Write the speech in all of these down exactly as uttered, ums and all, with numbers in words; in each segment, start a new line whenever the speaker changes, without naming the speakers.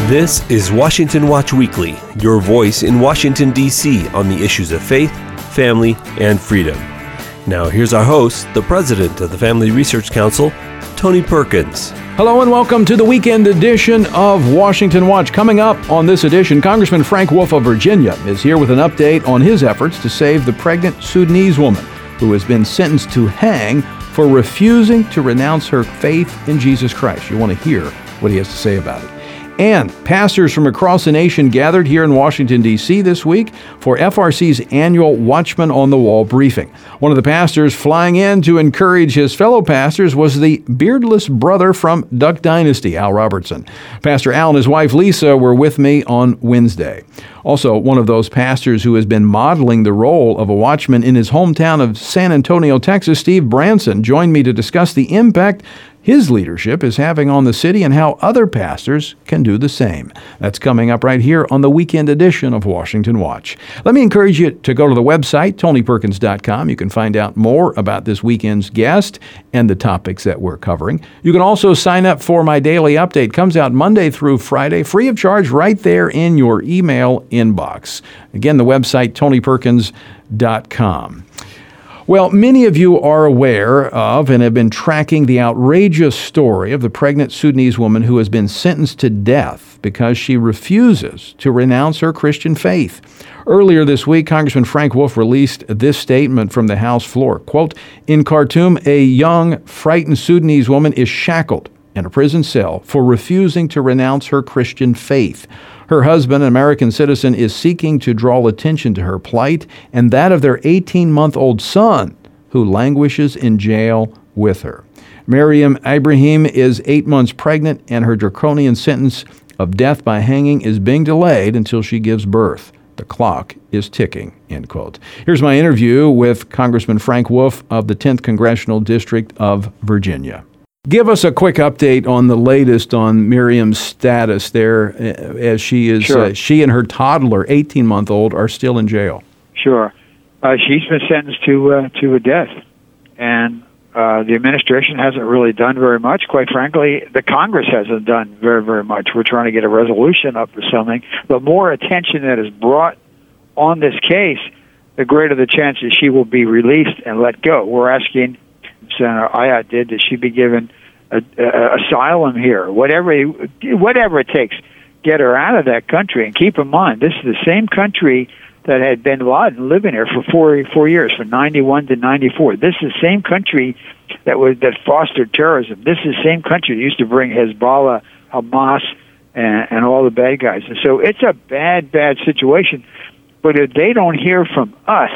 This is Washington Watch Weekly, your voice in Washington, D C on the issues of faith, family, and freedom. Now here's our host, the president of the Family Research Council, Tony Perkins.
Hello and welcome to the weekend edition of Washington Watch. Coming up on this edition, Congressman Frank Wolf of Virginia is here with an update on his efforts to save the pregnant Sudanese woman who has been sentenced to hang for refusing to renounce her faith in Jesus Christ. You want to hear what he has to say about it. And pastors from across the nation gathered here in Washington, D C this week for F R C's annual Watchman on the Wall briefing. One of the pastors flying in to encourage his fellow pastors was the beardless brother from Duck Dynasty, Al Robertson. Pastor Al and his wife Lisa were with me on Wednesday. Also, one of those pastors who has been modeling the role of a watchman in his hometown of San Antonio, Texas, Steve Branson, joined me to discuss the impact his leadership is having on the city and how other pastors can do the same. That's coming up right here on the weekend edition of Washington Watch. Let me encourage you to go to the website, tony perkins dot com. You can find out more about this weekend's guest and the topics that we're covering. You can also sign up for my daily update. It comes out Monday through Friday, free of charge, right there in your email inbox. Again, the website, tony perkins dot com. Well, many of you are aware of and have been tracking the outrageous story of the pregnant Sudanese woman who has been sentenced to death because she refuses to renounce her Christian faith. Earlier this week, Congressman Frank Wolf released this statement from the House floor. Quote, "In Khartoum, a young, frightened Sudanese woman is shackled in a prison cell for refusing to renounce her Christian faith. Her husband, an American citizen, is seeking to draw attention to her plight and that of their eighteen-month-old son, who languishes in jail with her. Miriam Ibrahim is eight months pregnant, and her draconian sentence of death by hanging is being delayed until she gives birth. The clock is ticking," end quote. Here's my interview with Congressman Frank Wolf of the tenth Congressional District of Virginia. Give us a quick update on the latest on Miriam's status there, as she is.
Sure.
Uh, she and her toddler, eighteen-month-old, are still in jail.
Sure. Uh, she's been sentenced to uh, to a death, and uh, the administration hasn't really done very much. Quite frankly, the Congress hasn't done very, very much. We're trying to get a resolution up or something. The more attention that is brought on this case, the greater the chance that she will be released and let go. We're asking, Senator Ayotte did, that she be given a, a, asylum here, whatever, whatever it takes, get her out of that country. And keep in mind, this is the same country that had bin Laden living here for four four years, from ninety-one to ninety-four. This is the same country that was that fostered terrorism. This is the same country that used to bring Hezbollah, Hamas, and, and all the bad guys. And so it's a bad, bad situation. But if they don't hear from us,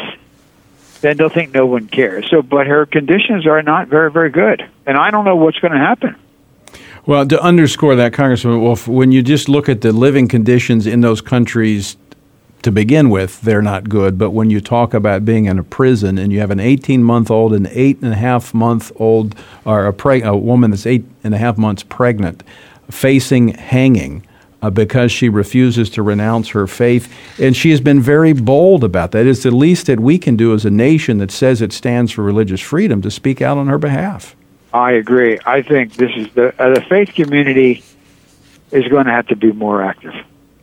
then they'll think no one cares. So, but her conditions are not very, very good. And I don't know what's going to happen.
Well, to underscore that, Congressman Wolf, when you just look at the living conditions in those countries to begin with, they're not good. But when you talk about being in a prison and you have an eighteen-month-old and eight and a half month old, or a, preg- a woman that's eight and a half months pregnant, facing hanging, Uh, because she refuses to renounce her faith. And she has been very bold about that. It's the least that we can do as a nation that says it stands for religious freedom to speak out on her behalf.
I agree. I think this is the uh, the faith community is going to have to be more active.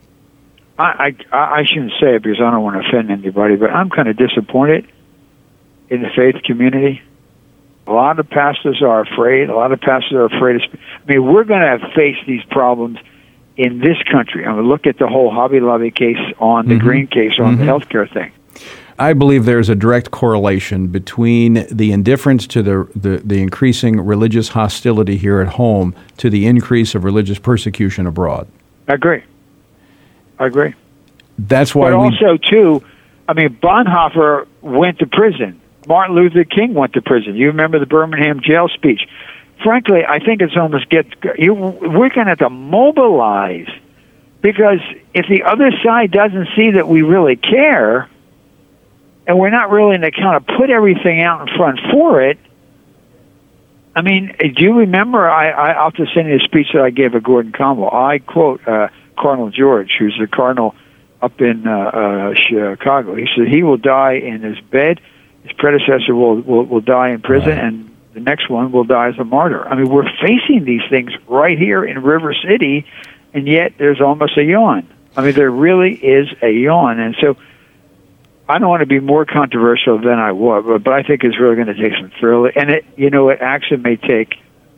I, I, I shouldn't say it because I don't want to offend anybody, but I'm kind of disappointed in the faith community. A lot of pastors are afraid. A lot of pastors are afraid of speak. I mean, we're going to have faced these problems in this country. I'm going to look at the whole Hobby Lobby case on the
Mm-hmm.
Green case on
Mm-hmm.
the healthcare thing.
I believe there's a direct correlation between the indifference to the, the, the increasing religious hostility here at home to the increase of religious persecution abroad.
I agree. I agree.
That's why
But
we...
also, too, I mean, Bonhoeffer went to prison. Martin Luther King went to prison. You remember the Birmingham jail speech. Frankly, I think it's almost get you. We're going to have to mobilize, because if the other side doesn't see that we really care, and we're not willing to kind of put everything out in front for it. I mean, do you remember? I, I I'll have to send you a speech that I gave at Gordon Conwell. I quote uh, Cardinal George, who's the cardinal up in uh, uh, Chicago. He said he will die in his bed. His predecessor will will, will die in prison, right. and the next one will die as a martyr. I mean, we're facing these things right here in River City, and yet there's almost a yawn. I mean, there really is a yawn. And so I don't want to be more controversial than I was, but, but I think it's really going to take some thrill. And, it, you know, it actually may take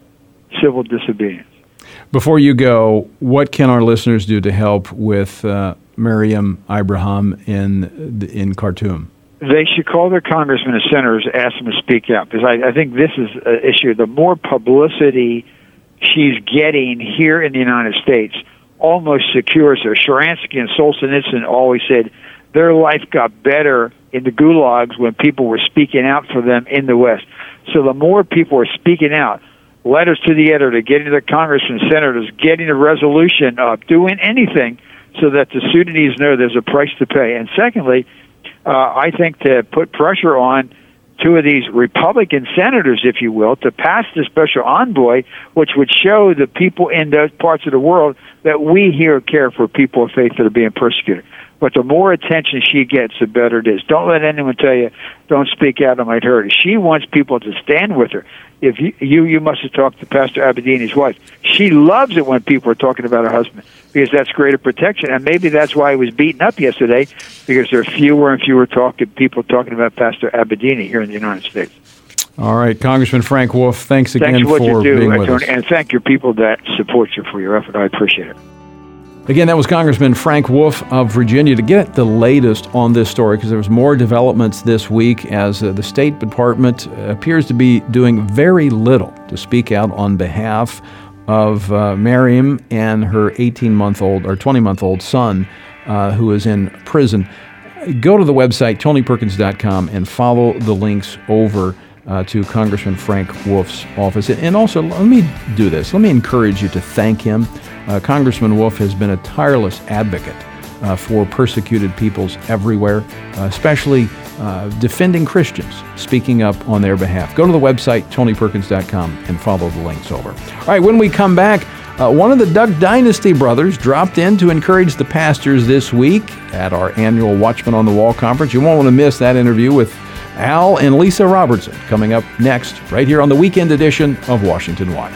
civil disobedience.
Before you go, what can our listeners do to help with uh, Miriam Ibrahim in in Khartoum?
They should call their congressmen and senators, ask them to speak out, because I, I think this is an issue. The more publicity she's getting here in the United States almost secures her. Sharansky and Solzhenitsyn always said their life got better in the gulags when people were speaking out for them in the West. So the more people are speaking out, letters to the editor, getting to the congressmen, senators, getting a resolution up, doing anything so that the Sudanese know there's a price to pay. And secondly, uh, I think to put pressure on two of these Republican senators, if you will, to pass the special envoy, which would show the people in those parts of the world that we here care for people of faith that are being persecuted. But the more attention she gets, the better it is. Don't let anyone tell you, don't speak out, it might hurt her. She wants people to stand with her. If you, you, you must have talked to Pastor Abedini's wife. She loves it when people are talking about her husband because that's greater protection. And maybe that's why he was beaten up yesterday, because there are fewer and fewer talk, people talking about Pastor Abedini here in the United States.
All right, Congressman Frank Wolf, thanks again
thanks for,
for
what you do,
being with us.
And thank your people that support you for your effort. I appreciate it.
Again, that was Congressman Frank Wolf of Virginia. To get the latest on this story, because there was more developments this week as uh, the State Department appears to be doing very little to speak out on behalf of uh, Miriam and her eighteen-month-old or twenty-month-old son uh, who is in prison. Go to the website, tony perkins dot com, and follow the links over Uh, to Congressman Frank Wolf's office. And also, let me do this. Let me encourage you to thank him. Uh, Congressman Wolf has been a tireless advocate uh, for persecuted peoples everywhere, uh, especially uh, defending Christians, speaking up on their behalf. Go to the website, tony perkins dot com, and follow the links over. All right, when we come back, uh, one of the Duck Dynasty brothers dropped in to encourage the pastors this week at our annual Watchman on the Wall conference. You won't want to miss that interview with Al and Lisa Robertson coming up next, right here on the weekend edition of Washington Watch.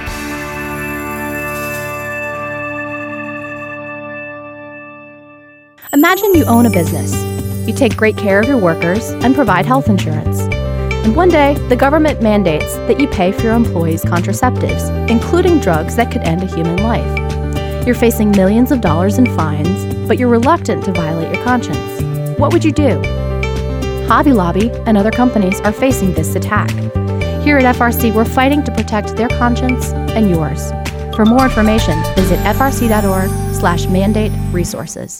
Imagine you own a business. You take great care of your workers and provide health insurance. And one day, the government mandates that you pay for your employees' contraceptives, including drugs that could end a human life. You're facing millions of dollars in fines, but you're reluctant to violate your conscience. What would you do? Hobby Lobby and other companies are facing this attack. Here at F R C, we're fighting to protect their conscience and yours. For more information, visit f r c dot org slash mandate resources.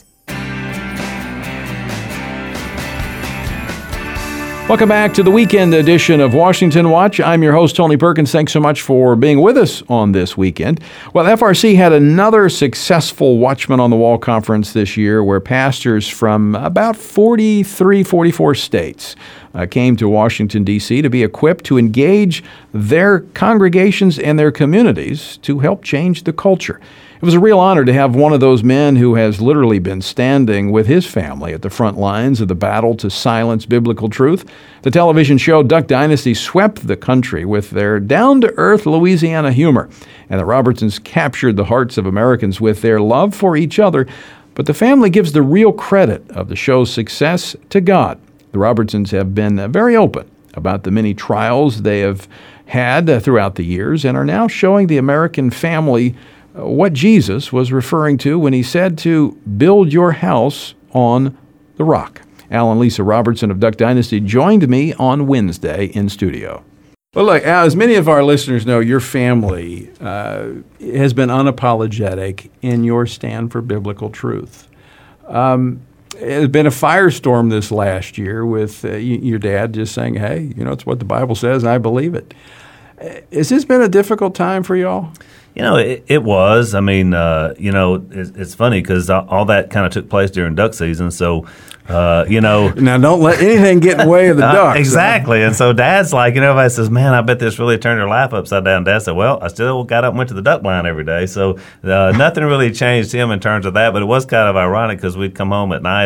Welcome back to the weekend edition of Washington Watch. I'm your host, Tony Perkins. Thanks so much for being with us on this weekend. Well, F R C had another successful Watchman on the Wall conference this year where pastors from about forty-three, forty-four states uh, came to Washington, D C to be equipped to engage their congregations and their communities to help change the culture. It was a real honor to have one of those men who has literally been standing with his family at the front lines of the battle to silence biblical truth. The television show Duck Dynasty swept the country with their down-to-earth Louisiana humor, and the Robertsons captured the hearts of Americans with their love for each other. But the family gives the real credit of the show's success to God. The Robertsons have been very open about the many trials they have had throughout the years and are now showing the American family what Jesus was referring to when he said to build your house on the rock. Al and Lisa Robertson of Duck Dynasty joined me on Wednesday in studio. Well, look, Al, as many of our listeners know, your family uh, has been unapologetic in your stand for biblical truth. Um, it has been a firestorm this last year with uh, y- your dad just saying, hey, you know, it's what the Bible says, and I believe it. Has this been a difficult time for y'all?
You know, it, it was. I mean, uh, you know, it, it's funny because all that kind of took place during duck season. So, uh, you know.
Now, don't let anything get in the way of the ducks.
Uh, exactly. And so Dad's like, you know, everybody says, man, I bet this really turned your life upside down. Dad said, well, I still got up and went to the duck blind every day. So uh, nothing really changed him in terms of that. But it was kind of ironic because we'd come home at night and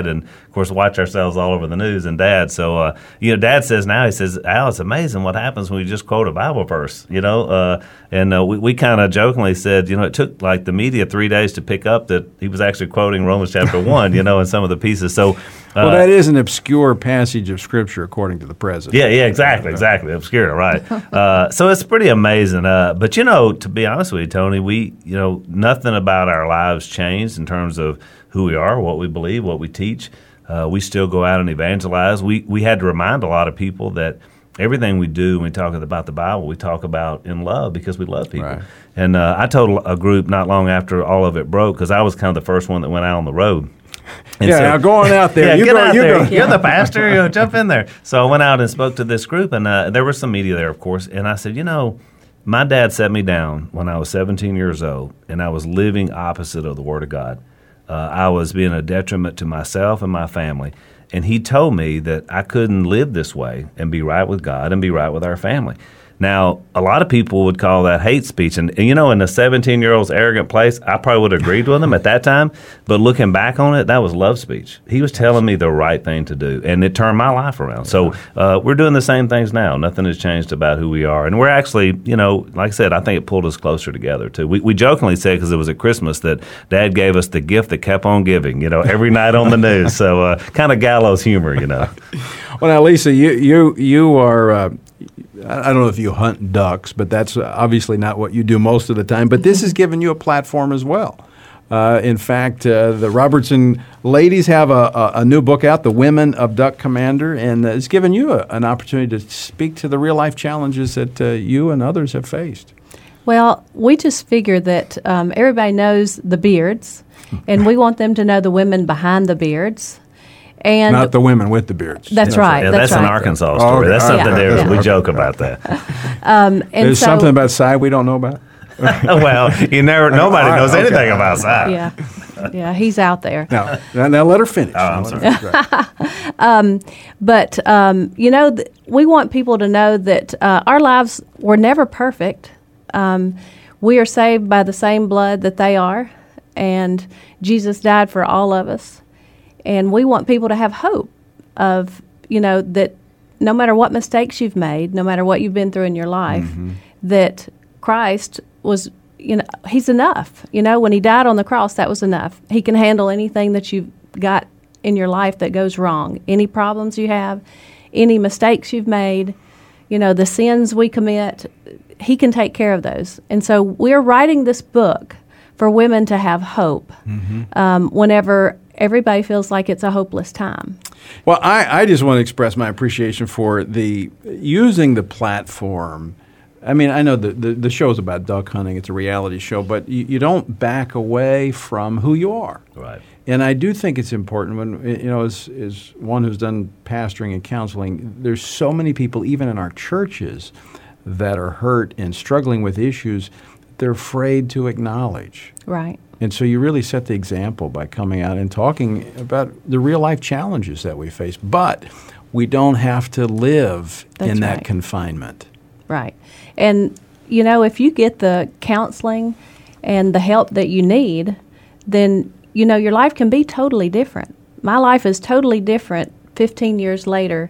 of course, watch ourselves all over the news and Dad. So, uh, you know, Dad says now, he says, Al, it's amazing what happens when we just quote a Bible verse, you know. Uh, and uh, we, we kind of jokingly said, you know, it took like the media three days to pick up that he was actually quoting Romans chapter one, you know, in some of the pieces. So,
well, uh, that is an obscure passage of Scripture, according to the president.
Yeah, yeah, exactly, exactly. Obscure, right. uh, so it's pretty amazing. Uh, but, you know, to be honest with you, Tony, we, you know, nothing about our lives changed in terms of who we are, what we believe, what we teach. Uh, we still go out and evangelize. We we had to remind a lot of people that everything we do when we talk about the Bible, we talk about in love because we love people.
Right.
And uh, I told a group not long after all of it broke, because I was kind of the first one that went out on the road.
And yeah, so, now go on out there.
Yeah,
you
get
go,
out
you
there.
Go.
You're the pastor. You know, jump in there. So I went out and spoke to this group, and uh, there was some media there, of course. And I said, you know, my dad set me down when I was seventeen years old, and I was living opposite of the Word of God. Uh, I was being a detriment to myself and my family. And he told me that I couldn't live this way and be right with God and be right with our family. Now, a lot of people would call that hate speech. And, and you know, in a seventeen-year-old's arrogant place, I probably would have agreed with him at that time. But looking back on it, that was love speech. He was telling me the right thing to do, and it turned my life around. So uh, we're doing the same things now. Nothing has changed about who we are. And we're actually, you know, like I said, I think it pulled us closer together, too. We, we jokingly said, because it was at Christmas, that Dad gave us the gift that kept on giving, you know, every night on the news. So uh, kind of gallows humor, you know.
Well, now, Lisa, you, you, you are... Uh, I don't know if you hunt ducks, but that's obviously not what you do most of the time. But this has given you a platform as well. Uh, in fact, uh, the Robertson ladies have a, a, a new book out, The Women of Duck Commander, and it's given you a, an opportunity to speak to the real-life challenges that uh, you and others have faced.
Well, we just figure that um, everybody knows the beards, and we want them to know the women behind the beards. And
not the women with the beards.
That's yeah. right.
Yeah,
that's,
that's
right.
an Arkansas story. Oh, okay. That's something
yeah.
different.
Yeah.
We joke about that.
um, and
There's
so,
something about Cy we don't know about?
Well, you never. Nobody
right,
knows
okay.
anything about Cy.
Yeah, yeah, he's out there.
Now, now let her finish.
Oh, I'm sorry.
um, but, um, you know, th- we want people to know that uh, our lives were never perfect. Um, we are saved by the same blood that they are, and Jesus died for all of us. And we want people to have hope of, you know, that no matter what mistakes you've made, no matter what you've been through in your life, mm-hmm. that Christ was, you know, he's enough. You know, when he died on the cross, that was enough. He can handle anything that you've got in your life that goes wrong, any problems you have, any mistakes you've made, you know, the sins we commit, he can take care of those. And so we're writing this book for women to have hope mm-hmm. um, whenever everybody feels like it's a hopeless time.
Well, I, I just want to express my appreciation for the using the platform. I mean, I know the, the, the show's about duck hunting. It's a reality show, but you, you don't back away from who you are.
Right.
And I do think it's important when, you know, as, as one who's done pastoring and counseling, there's so many people, even in our churches, that are hurt and struggling with issues they're afraid to acknowledge.
Right.
And so you really set the example by coming out and talking about the real-life challenges that we face. But we don't have to live
That's
in that
right.
confinement.
Right. And, you know, if you get the counseling and the help that you need, then, you know, your life can be totally different. My life is totally different fifteen years later,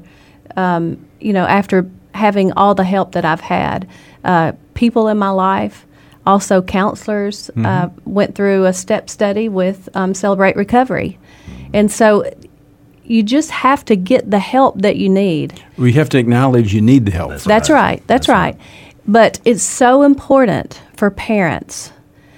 um, you know, after having all the help that I've had. Uh, people in my life, also counselors, mm-hmm. uh, went through a step study with um, Celebrate Recovery. And so you just have to get the help that you need.
We have to acknowledge you need the help.
That's, That's right. right. That's, That's right. right. But it's so important for parents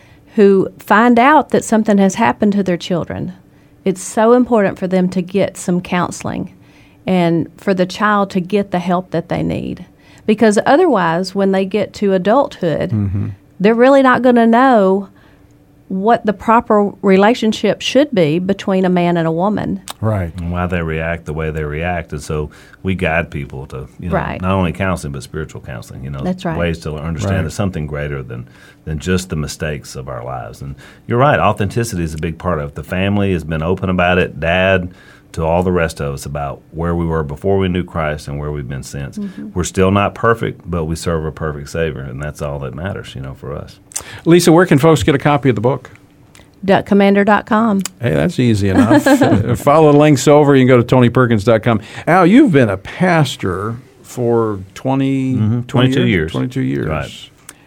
who find out that something has happened to their children. It's so important for them to get some counseling and for the child to get the help that they need. Because otherwise, when they get to adulthood, mm-hmm. they're really not going to know what the proper relationship should be between a man and a woman.
Right.
And why they react the way they react. And so we guide people to, you know,
right.
not only counseling, but spiritual counseling, you know,
That's right.
ways to understand
right.
there's something greater than, than just the mistakes of our lives. And you're right, authenticity is a big part of it. The family has been open about it. Dad, to all the rest of us, about where we were before we knew Christ and where we've been since. Mm-hmm. We're still not perfect, but we serve a perfect Savior, and that's all that matters, you know, for us.
Lisa, where can folks get a copy of the book?
commander dot com.
Hey, that's easy enough. Follow the links over. You can go to tony perkins dot com. Al, you've been a pastor for twenty,
mm-hmm. twenty-two years.
twenty-two years.
Right.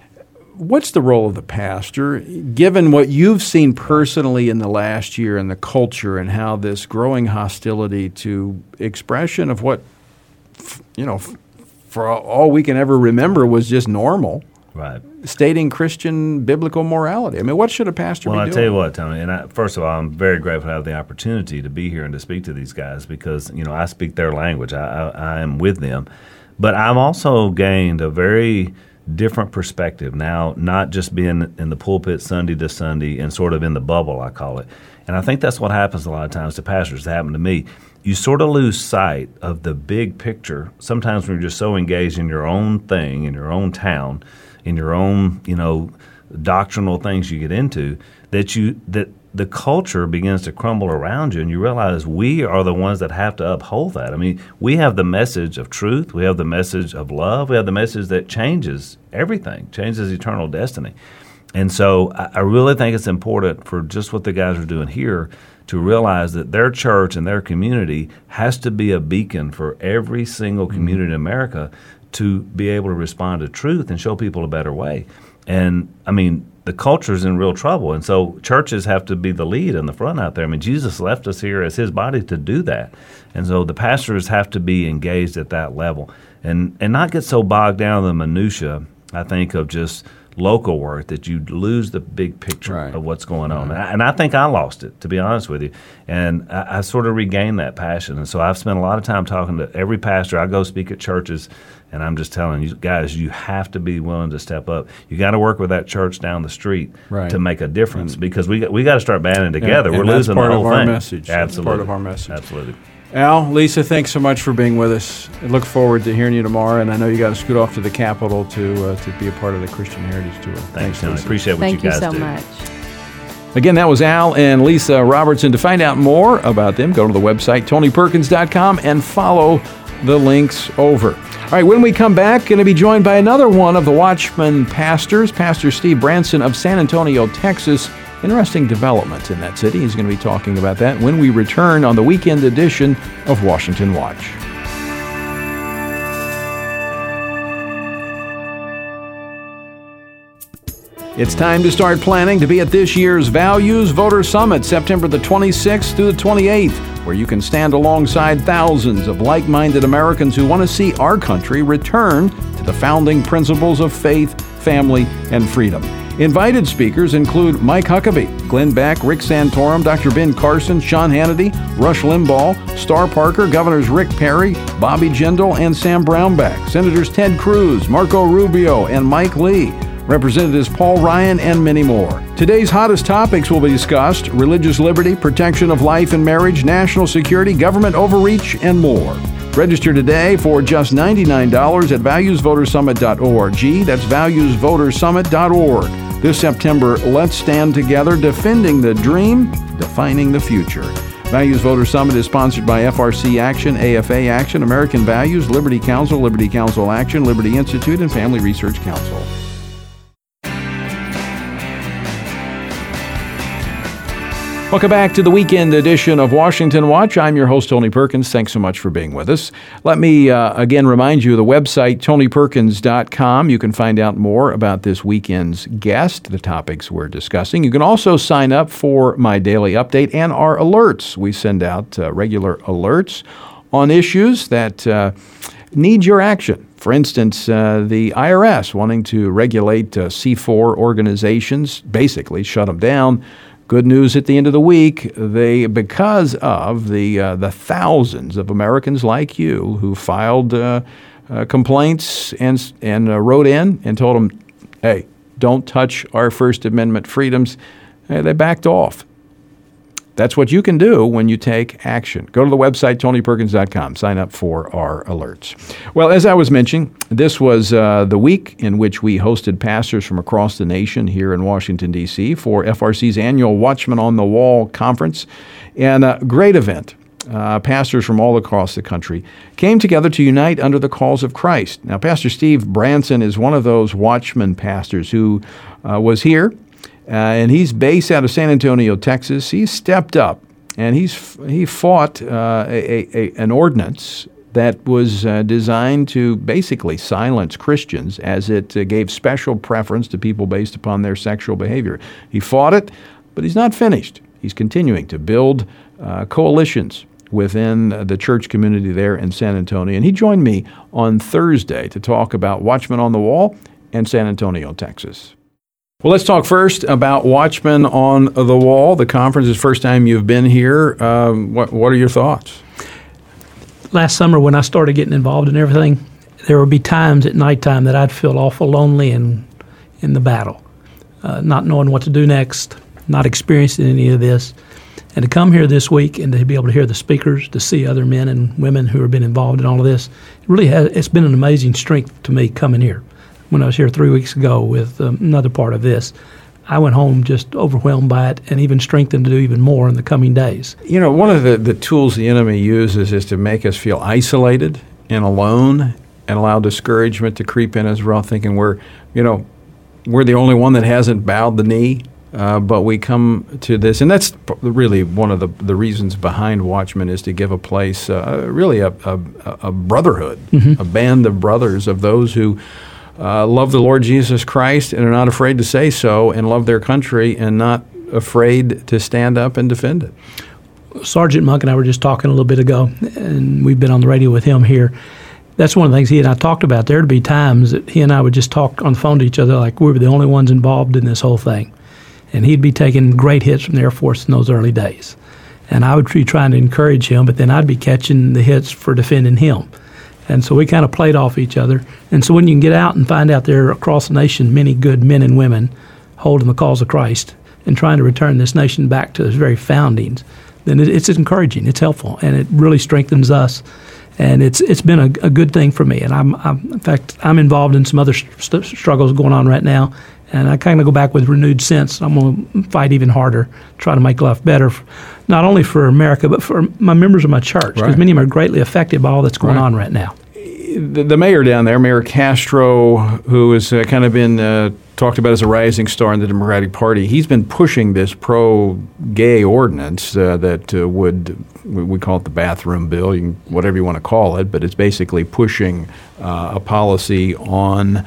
What's the role of the pastor, given what you've seen personally in the last year in the culture and how this growing hostility to expression of what, you know, for all we can ever remember was just normal,
right?
Stating Christian biblical morality. I mean, what should a pastor
well,
be
I'll
doing?
Well, I tell you what, Tony, and I, first of all, I'm very grateful to have the opportunity to be here and to speak to these guys because, you know, I speak their language. I, I, I am with them. But I've also gained a very different perspective now, not just being in the pulpit Sunday to Sunday and sort of in the bubble, I call it. And I think that's what happens a lot of times to pastors. It happened to me. You sort of lose sight of the big picture. Sometimes when you're just so engaged in your own thing, in your own town, in your own, you know, doctrinal things you get into, that you that the culture begins to crumble around you, and you realize we are the ones that have to uphold that. I mean, we have the message of truth, we have the message of love, we have the message that changes everything, changes eternal destiny. And so I, I really think it's important for just what the guys are doing here to realize that their church and their community has to be a beacon for every single community in America to be able to respond to truth and show people a better way. And, I mean, the culture's in real trouble, and so churches have to be the lead in the front out there. I mean, Jesus left us here as his body to do that. And so the pastors have to be engaged at that level and, and not get so bogged down in the minutia, I think, of just local work that you lose the big picture
right.
of what's going on. Right. And I think I lost it, to be honest with you. And I, I sort of regained that passion. And so I've spent a lot of time talking to every pastor. I go speak at churches, and I'm just telling you, guys, you have to be willing to step up. You got to work with that church down the street right. to make a difference and, because we we got to start banding together.
And,
We're
and
losing
the whole
thing.
That's part of our message.
Absolutely.
That's part of our message.
Absolutely.
Al, Lisa, thanks so much for being with us. I look forward to hearing you tomorrow, and I know you got to scoot off to the Capitol to uh, to be a part of the Christian Heritage Tour.
Thanks, Tony. I appreciate what
Thank
you guys
do.
do.
Thank you so much.
Again, that was Al and Lisa Robertson. To find out more about them, go to the website, tony perkins dot com, and follow the links over. All right, when we come back, going to be joined by another one of the Watchman pastors, Pastor Steve Branson of San Antonio, Texas. Interesting developments in that city. He's going to be talking about that when we return on the weekend edition of Washington Watch. It's time to start planning to be at this year's Values Voter Summit, September the twenty-sixth through the twenty-eighth, where you can stand alongside thousands of like-minded Americans who want to see our country return to the founding principles of faith, family, and freedom. Invited speakers include Mike Huckabee, Glenn Beck, Rick Santorum, Doctor Ben Carson, Sean Hannity, Rush Limbaugh, Star Parker, Governors Rick Perry, Bobby Jindal, and Sam Brownback, Senators Ted Cruz, Marco Rubio, and Mike Lee, Representatives Paul Ryan, and many more. Today's hottest topics will be discussed: religious liberty, protection of life and marriage, national security, government overreach, and more. Register today for just ninety-nine dollars at values voter summit dot org. That's values voter summit dot org. This September, let's stand together defending the dream, defining the future. Values Voter Summit is sponsored by F R C Action, A F A Action, American Values, Liberty Counsel, Liberty Counsel Action, Liberty Institute, and Family Research Council. Welcome back to the weekend edition of Washington Watch. I'm your host, Tony Perkins. Thanks so much for being with us. Let me uh, again remind you of the website, tony perkins dot com. You can find out more about this weekend's guest, the topics we're discussing. You can also sign up for my daily update and our alerts. We send out uh, regular alerts on issues that uh, need your action. For instance, uh, the I R S wanting to regulate uh, C four organizations, basically shut them down. Good news at the end of the week, they, because of the uh, the thousands of Americans like you who filed uh, uh, complaints and and uh, wrote in and told them, hey, don't touch our First Amendment freedoms, hey, they backed off. That's what you can do when you take action. Go to the website, tony perkins dot com. Sign up for our alerts. Well, as I was mentioning, this was uh, the week in which we hosted pastors from across the nation here in Washington, D C for F R C's annual Watchman on the Wall conference. And a great event. Uh, pastors from all across the country came together to unite under the calls of Christ. Now, Pastor Steve Branson is one of those Watchman pastors who uh, was here uh, and he's based out of San Antonio, Texas. He's stepped up, and he's he fought uh, a, a, an ordinance that was uh, designed to basically silence Christians, as it uh, gave special preference to people based upon their sexual behavior. He fought it, but he's not finished. He's continuing to build uh, coalitions within the church community there in San Antonio. And he joined me on Thursday to talk about Watchmen on the Wall and San Antonio, Texas. Well, let's talk first about Watchmen on the Wall. The conference is the first time you've been here. Um, what, what are your thoughts?
Last summer when I started getting involved in everything, there would be times at nighttime that I'd feel awful lonely in, in the battle, uh, not knowing what to do next, not experiencing any of this. And to come here this week and to be able to hear the speakers, to see other men and women who have been involved in all of this, it really has, it's been an amazing strength to me coming here. When I was here three weeks ago with um, another part of this, I went home just overwhelmed by it and even strengthened to do even more in the coming days.
You know, one of the, the tools the enemy uses is to make us feel isolated and alone and allow discouragement to creep in as well, thinking we're, you know, we're the only one that hasn't bowed the knee. Uh, but we come to this, and that's really one of the, the reasons behind Watchmen, is to give a place, uh, really a, a, a brotherhood, mm-hmm. a band of brothers, of those who uh, love the Lord Jesus Christ and are not afraid to say so, and love their country and not afraid to stand up and defend it.
Sergeant Monk and I were just talking a little bit ago, and we've been on the radio with him here. That's one of the things he and I talked about. There would be times that he and I would just talk on the phone to each other like we were the only ones involved in this whole thing. And he'd be taking great hits from the Air Force in those early days. And I would be trying to encourage him, but then I'd be catching the hits for defending him. And so we kind of played off each other. And so when you can get out and find out there across the nation many good men and women holding the cause of Christ and trying to return this nation back to its very foundings, then it's encouraging, it's helpful, and it really strengthens us. And it's it's been a, a good thing for me. And I'm, I'm in fact, I'm involved in some other st- struggles going on right now. And I kind of go back with renewed sense. I'm going to fight even harder, try to make life better, not only for America, but for my members of my church, because right. many of them are greatly affected by all that's going right. on right now.
The, the mayor down there, Mayor Castro, who has uh, kind of been uh, talked about as a rising star in the Democratic Party, he's been pushing this pro-gay ordinance uh, that uh, would, we call it the bathroom bill, you can, whatever you want to call it, but it's basically pushing uh, a policy on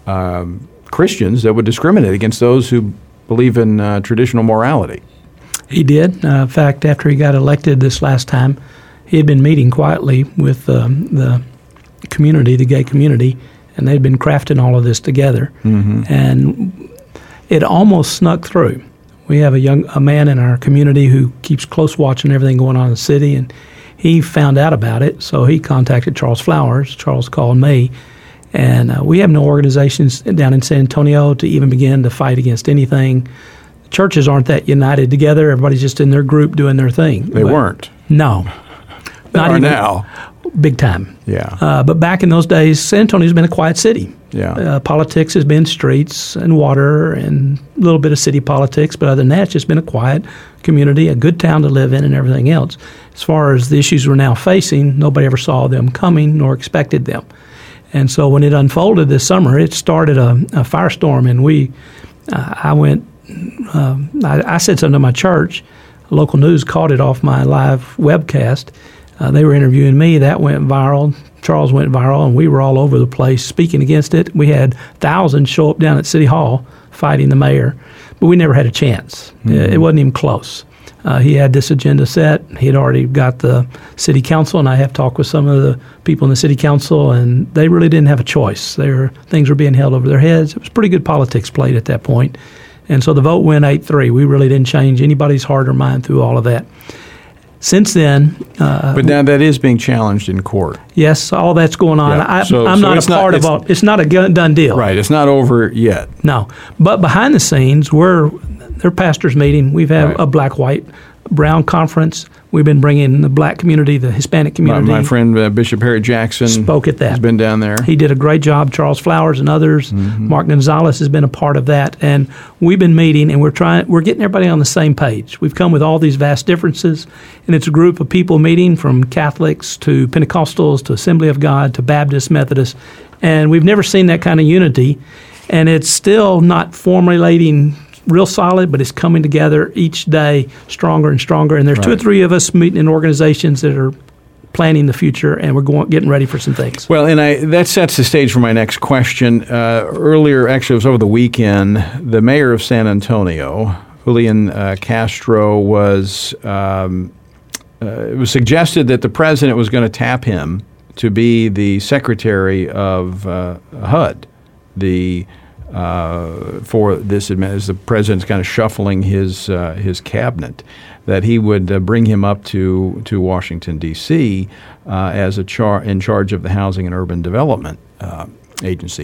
um, Christians that would discriminate against those who believe in uh, traditional morality.
He did. Uh, in fact, after he got elected this last time, he had been meeting quietly with um, the community, the gay community, and they'd been crafting all of this together. Mm-hmm. And it almost snuck through. We have a young a man in our community who keeps close watch on everything going on in the city, and he found out about it, so he contacted Charles Flowers. Charles called me. And uh, we have no organizations down in San Antonio to even begin to fight against anything. Churches aren't that united together. Everybody's just in their group doing their thing.
They but weren't.
No.
They
not
are
even,
now.
Big time.
Yeah.
Uh, but back in those days, San Antonio's been a quiet city.
Yeah.
Uh, politics has been streets and water and a little bit of city politics. But other than that, it's just been a quiet community, a good town to live in and everything else. As far as the issues we're now facing, nobody ever saw them coming nor expected them. And so when it unfolded this summer, it started a, a firestorm, and we, uh, I went, uh, I, I said something to my church. Local news caught it off my live webcast. Uh, they were interviewing me. That went viral. Charles went viral, and we were all over the place speaking against it. We had thousands show up down at City Hall fighting the mayor, but we never had a chance. Mm-hmm. It, it wasn't even close. Uh, he had this agenda set. He had already got the city council, and I have talked with some of the people in the city council, and they really didn't have a choice. They were, things were being held over their heads. It was pretty good politics played at that point. And so the vote went eight three. We really didn't change anybody's heart or mind through all of that. Since then... Uh,
but now that is being challenged in court.
Yes, all that's going on.
Yeah.
I,
so,
I'm
so
not a part
not,
of all... It's not a done deal.
Right. It's not over yet.
No. But behind the scenes, we're... Their pastors' meeting. We've had right. a black-white brown conference. We've been bringing the black community, the Hispanic community.
My, my friend uh, Bishop Harry Jackson
spoke at that.
Has been down there.
He did a great job. Charles Flowers and others. Mm-hmm. Mark Gonzalez has been a part of that, and we've been meeting, and we're trying. We're getting everybody on the same page. We've come with all these vast differences, and it's a group of people meeting from Catholics to Pentecostals to Assembly of God to Baptists, Methodists, and we've never seen that kind of unity. And it's still not formulating real solid, but it's coming together each day stronger and stronger. And there's
Right.
two or three of us meeting in organizations that are planning the future, and we're going getting ready for some things.
Well, and I, that sets the stage for my next question. Uh, earlier, actually, it was over the weekend, the mayor of San Antonio, Julian uh, Castro, was um, uh, it was suggested that the president was going to tap him to be the secretary of uh, H U D, the uh, for this admin- as the president's kind of shuffling his uh, his cabinet, that he would uh, bring him up to to Washington D C uh, as a char- in charge of the Housing and Urban Development uh, Agency.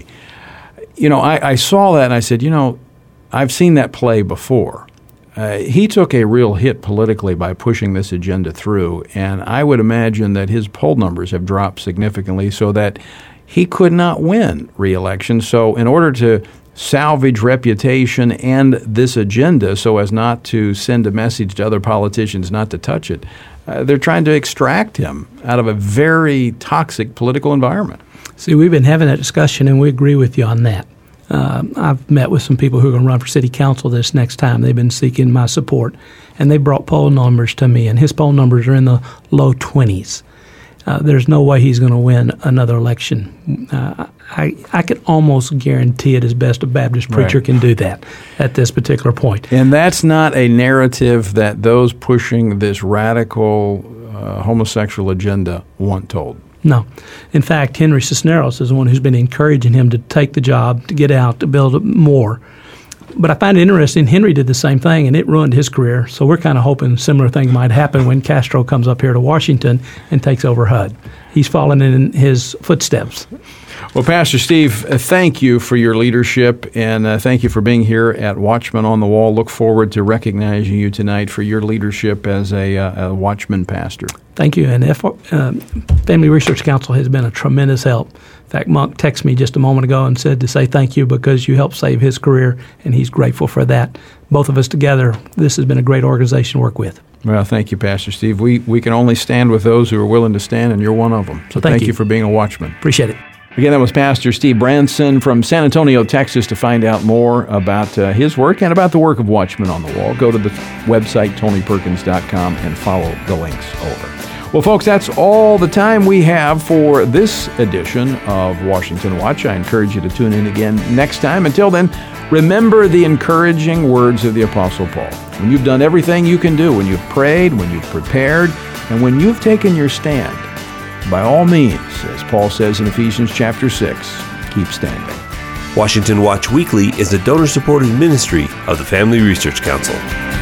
You know, I, I saw that and I said, you know, I've seen that play before. Uh, he took a real hit politically by pushing this agenda through, and I would imagine that his poll numbers have dropped significantly so that he could not win re-election. So in order to salvage reputation and this agenda so as not to send a message to other politicians not to touch it, uh, they're trying to extract him out of a very toxic political environment.
See, we've been having that discussion, and we agree with you on that. Uh, I've met with some people who are going to run for city council this next time. They've been seeking my support, and they brought poll numbers to me, and his poll numbers are in the low twenties. Uh, there's no way he's going to win another election. Uh, I I can almost guarantee it as best a Baptist preacher
Right.
can do that at this particular point.
And that's not a narrative that those pushing this radical uh, homosexual agenda want told.
No. In fact, Henry Cisneros is the one who's been encouraging him to take the job, to get out, to build more. But I find it interesting, Henry did the same thing, and it ruined his career. So we're kind of hoping similar thing might happen when Castro comes up here to Washington and takes over H U D. He's following in his footsteps.
Well, Pastor Steve, uh, thank you for your leadership, and uh, thank you for being here at Watchman on the Wall. Look forward to recognizing you tonight for your leadership as a, uh, a Watchman pastor.
Thank you. And F- uh, Family Research Council has been a tremendous help. In fact, Monk texted me just a moment ago and said to say thank you because you helped save his career, and he's grateful for that. Both of us together, this has been a great organization to work with.
Well, thank you, Pastor Steve. We we can only stand with those who are willing to stand, and you're one of them. So
Thank
thank
you.
you for being a Watchman.
Appreciate it.
Again, that was Pastor Steve Branson from San Antonio, Texas. To find out more about uh, his work and about the work of Watchman on the Wall, go to the website tony perkins dot com and follow the links over. Well, folks, that's all the time we have for this edition of Washington Watch. I encourage you to tune in again next time. Until then, remember the encouraging words of the Apostle Paul. When you've done everything you can do, when you've prayed, when you've prepared, and when you've taken your stand, by all means, as Paul says in Ephesians chapter six, keep standing.
Washington Watch Weekly is a donor-supported ministry of the Family Research Council.